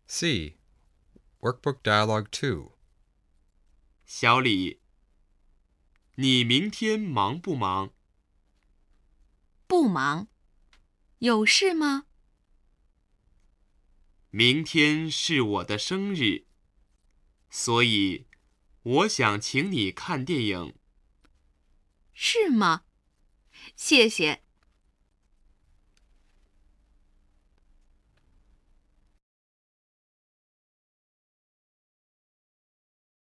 C. Workbook Dialogue 2. 小李，你明天忙不忙？ 不忙。有事吗？ 明天是我的生日，所以我想请你看电影。 是吗？谢谢。